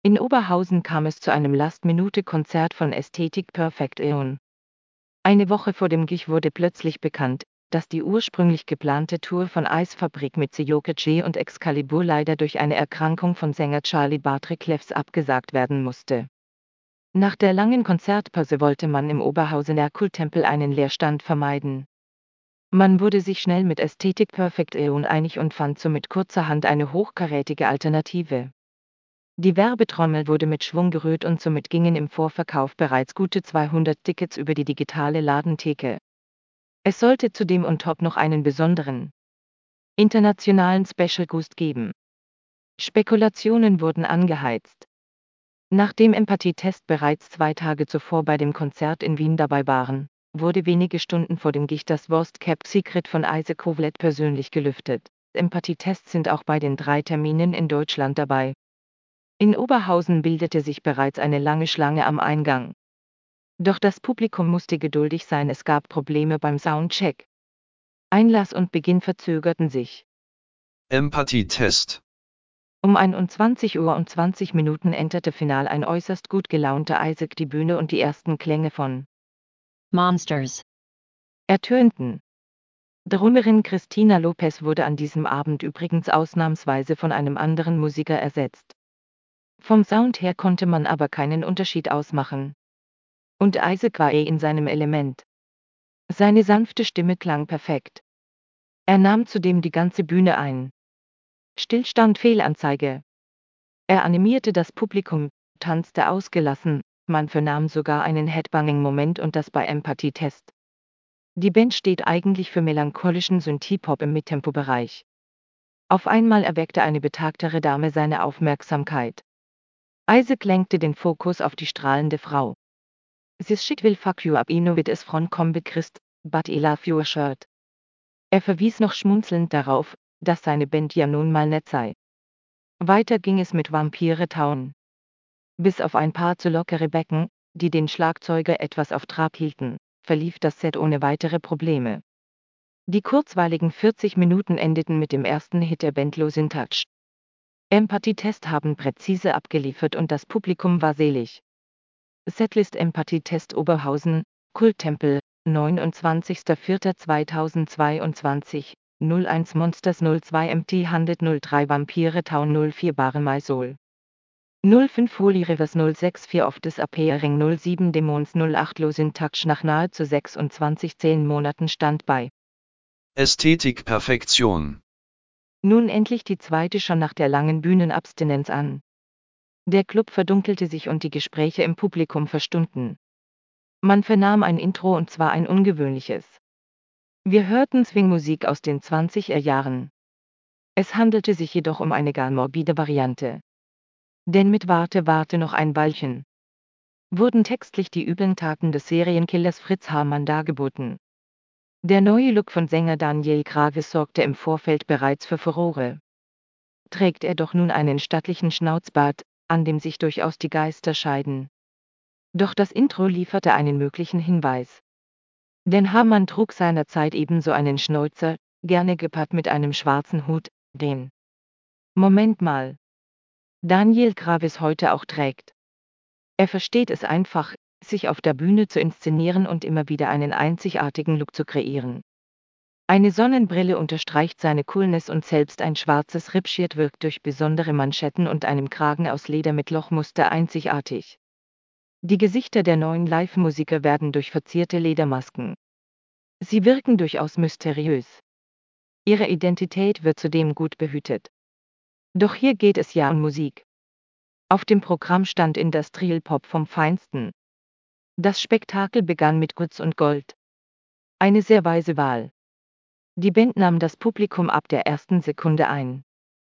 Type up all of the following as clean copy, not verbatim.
In Oberhausen kam es zu einem Last-Minute-Konzert von Aesthetic Perfection. Eine Woche vor dem Gig wurde plötzlich bekannt, dass die ursprünglich geplante Tour von Eisfabrik mit Joker und Excalibur leider durch eine Erkrankung von Sänger Charlie Bartrey-Clefs abgesagt werden musste. Nach der langen Konzertpause wollte man im Oberhausener Kulttempel einen Leerstand vermeiden. Man wurde sich schnell mit Aesthetic Perfection einig und fand somit kurzerhand eine hochkarätige Alternative. Die Werbetrommel wurde mit Schwung gerührt und somit gingen im Vorverkauf bereits gute 200 Tickets über die digitale Ladentheke. Es sollte zudem on top noch einen besonderen internationalen Special Guest geben. Spekulationen wurden angeheizt. Nachdem Empathie-Test bereits 2 Tage zuvor bei dem Konzert in Wien dabei waren, wurde wenige Stunden vor dem Gig das Worst-Kept-Secret von Isaac Kovlet persönlich gelüftet. Empathie-Tests sind auch bei den 3 Terminen in Deutschland dabei. In Oberhausen bildete sich bereits eine lange Schlange am Eingang. Doch das Publikum musste geduldig sein, es gab Probleme beim Soundcheck. Einlass und Beginn verzögerten sich. Empathie-Test. Um 21:20 Uhr enterte final ein äußerst gut gelaunter Isaac die Bühne und die ersten Klänge von Monsters ertönten. Drummerin Christina Lopez wurde an diesem Abend übrigens ausnahmsweise von einem anderen Musiker ersetzt. Vom Sound her konnte man aber keinen Unterschied ausmachen. Und Isaac war in seinem Element. Seine sanfte Stimme klang perfekt. Er nahm zudem die ganze Bühne ein. Stillstand, Fehlanzeige. Er animierte das Publikum, tanzte ausgelassen, man vernahm sogar einen Headbanging-Moment und das bei Empathie-Test. Die Band steht eigentlich für melancholischen Synthie-Pop im Mittempo-Bereich. Auf einmal erweckte eine betagtere Dame seine Aufmerksamkeit. Isaac lenkte den Fokus auf die strahlende Frau. This shit will fuck you up, Ino with is from Combat Christ, but I love your shirt. Er verwies noch schmunzelnd darauf, dass seine Band ja nun mal nett sei. Weiter ging es mit Vampire Town. Bis auf ein paar zu lockere Becken, die den Schlagzeuger etwas auf Trab hielten, verlief das Set ohne weitere Probleme. Die kurzweiligen 40 Minuten endeten mit dem ersten Hit der Band Lost in Touch. Empathie-Test haben präzise abgeliefert und das Publikum war selig. Setlist Empathie-Test Oberhausen, Kulttempel, 29.04.2022, 01 Monsters 02 Empty Handed 03 Vampire Town 04 Bare Maisol. 05 Holy Rivers 064 Of This Appearing 07 Demons 08 Lost in Touch. Nach nahezu 26 Monaten stand bei Ästhetik Perfektion. nun endlich die zweite schon nach der langen Bühnenabstinenz an. Der Club verdunkelte sich und die Gespräche im Publikum verstummten. Man vernahm ein Intro und zwar ein ungewöhnliches. Wir hörten Swing-Musik aus den 20er Jahren. Es handelte sich jedoch um eine gar morbide Variante. Denn mit Warte noch ein Weilchen wurden textlich die üblen Taten des Serienkillers Fritz Hamann dargeboten. Der neue Look von Sänger Daniel Graves sorgte im Vorfeld bereits für Furore. Trägt er doch nun einen stattlichen Schnauzbart, an dem sich durchaus die Geister scheiden. Doch das Intro lieferte einen möglichen Hinweis. Denn Hamann trug seinerzeit ebenso einen Schnäuzer, gerne gepaart mit einem schwarzen Hut, den Moment mal. Daniel Graves heute auch trägt. Er versteht es einfach, sich auf der Bühne zu inszenieren und immer wieder einen einzigartigen Look zu kreieren. Eine Sonnenbrille unterstreicht seine Coolness und selbst ein schwarzes Rippshirt wirkt durch besondere Manschetten und einem Kragen aus Leder mit Lochmuster einzigartig. Die Gesichter der neuen Live-Musiker werden durch verzierte Ledermasken. Sie wirken durchaus mysteriös. Ihre Identität wird zudem gut behütet. Doch hier geht es ja um Musik. Auf dem Programm stand Industrial Pop vom Feinsten. Das Spektakel begann mit Grütz und Gold. Eine sehr weise Wahl. Die Band nahm das Publikum ab der ersten Sekunde ein.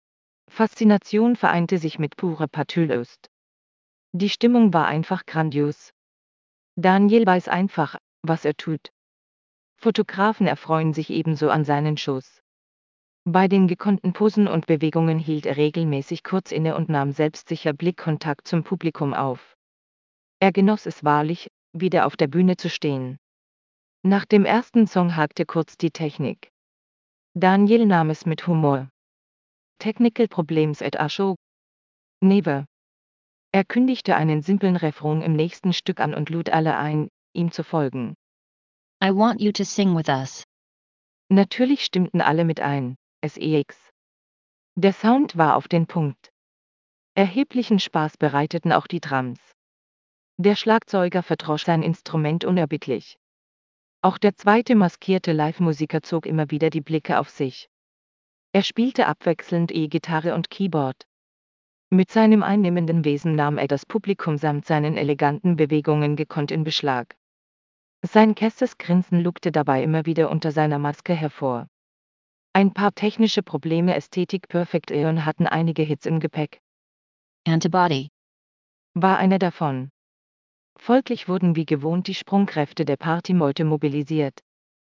Faszination vereinte sich mit purer Partylust. Die Stimmung war einfach grandios. Daniel weiß einfach, was er tut. Fotografen erfreuen sich ebenso an seinen Shows. Bei den gekonnten Posen und Bewegungen hielt er regelmäßig kurz inne und nahm selbstsicher Blickkontakt zum Publikum auf. Er genoss es wahrlich, wieder auf der Bühne zu stehen. Nach dem ersten Song hakte kurz die Technik. Daniel nahm es mit Humor. Technical problems at our show? Never. Er kündigte einen simplen Refrain im nächsten Stück an und lud alle ein, ihm zu folgen. I want you to sing with us. Natürlich stimmten alle mit ein, SEX. Der Sound war auf den Punkt. Erheblichen Spaß bereiteten auch die Drums. Der Schlagzeuger verdrosch sein Instrument unerbittlich. Auch der zweite maskierte Live-Musiker zog immer wieder die Blicke auf sich. Er spielte abwechselnd E-Gitarre und Keyboard. Mit seinem einnehmenden Wesen nahm er das Publikum samt seinen eleganten Bewegungen gekonnt in Beschlag. Sein kesses Grinsen lugte dabei immer wieder unter seiner Maske hervor. Ein paar technische Probleme Ästhetik Perfect Aeon hatten einige Hits im Gepäck. Antibody. War einer davon. Folglich wurden wie gewohnt die Sprungkräfte der Partymeute mobilisiert.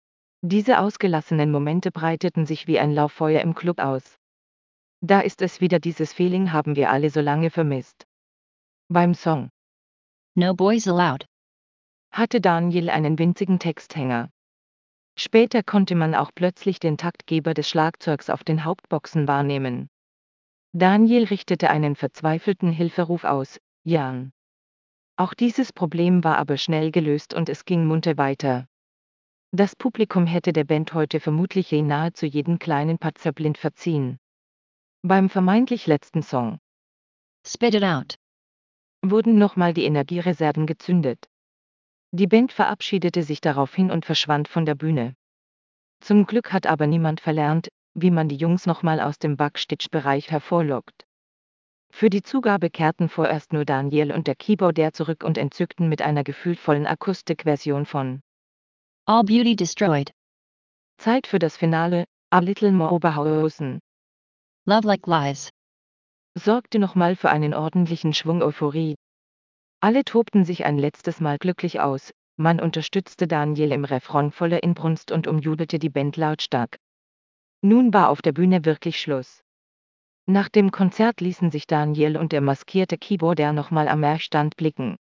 Diese ausgelassenen Momente breiteten sich wie ein Lauffeuer im Club aus. Da ist es wieder, dieses Feeling haben wir alle so lange vermisst. Beim Song No boys allowed. hatte Daniel einen winzigen Texthänger. Später konnte man auch plötzlich den Taktgeber des Schlagzeugs auf den Hauptboxen wahrnehmen. Daniel richtete einen verzweifelten Hilferuf aus, Jan. Auch dieses Problem war aber schnell gelöst und es ging munter weiter. Das Publikum hätte der Band heute vermutlich nahezu jeden kleinen Patzer blind verziehen. Beim vermeintlich letzten Song Spit it out. wurden nochmal die Energiereserven gezündet. Die Band verabschiedete sich daraufhin und verschwand von der Bühne. Zum Glück hat aber niemand verlernt, wie man die Jungs nochmal aus dem Backstage-Bereich hervorlockt. Für die Zugabe kehrten vorerst nur Daniel und der Keyboarder zurück und entzückten mit einer gefühlvollen Akustikversion von All beauty destroyed. Zeit für das Finale, A Little More Oberhausen. Love like lies. Sorgte nochmal für einen ordentlichen Schwung Euphorie. Alle tobten sich ein letztes Mal glücklich aus, man unterstützte Daniel im Refrain voller Inbrunst und umjubelte die Band lautstark. Nun war auf der Bühne wirklich Schluss. Nach dem Konzert ließen sich Daniel und der maskierte Keyboarder nochmal am Merchstand blicken.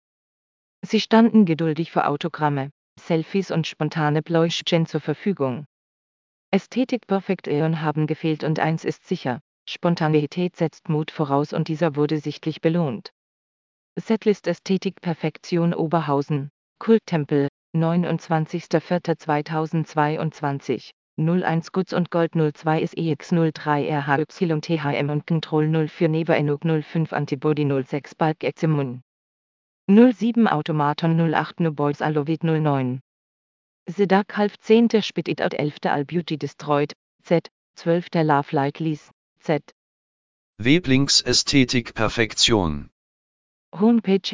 Sie standen geduldig für Autogramme, Selfies und spontane Pläuschchen zur Verfügung. Ästhetik Perfect Aeon haben gefehlt und eins ist sicher, Spontanität setzt Mut voraus und dieser wurde sichtlich belohnt. Setlist Ästhetik Perfektion Oberhausen, Kulttempel, 29.04.2022, 01 Guts und Gold 02 SEX03 RHYTHM und Control 04 Neva Enug 05 Antibody 06 Balk Eximun. 07 Automaton 08 No Boys Alovid 09. Sedak half 10. Spit It Out 11. All Beauty Destroyed, Z, 12. Love Like Lies, Z. Weblings Ästhetik Perfektion. Homepage,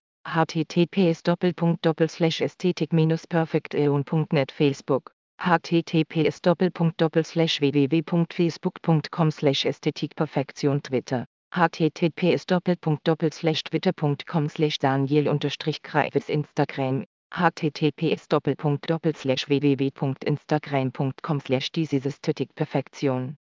https://ästhetik-perfekteon.net Facebook, https://www.facebook.com/ästhetikperfektion Twitter, https://twitter.com/daniel_greifes Instagram, https://www.instagram.com/dieses Ästhetikperfektion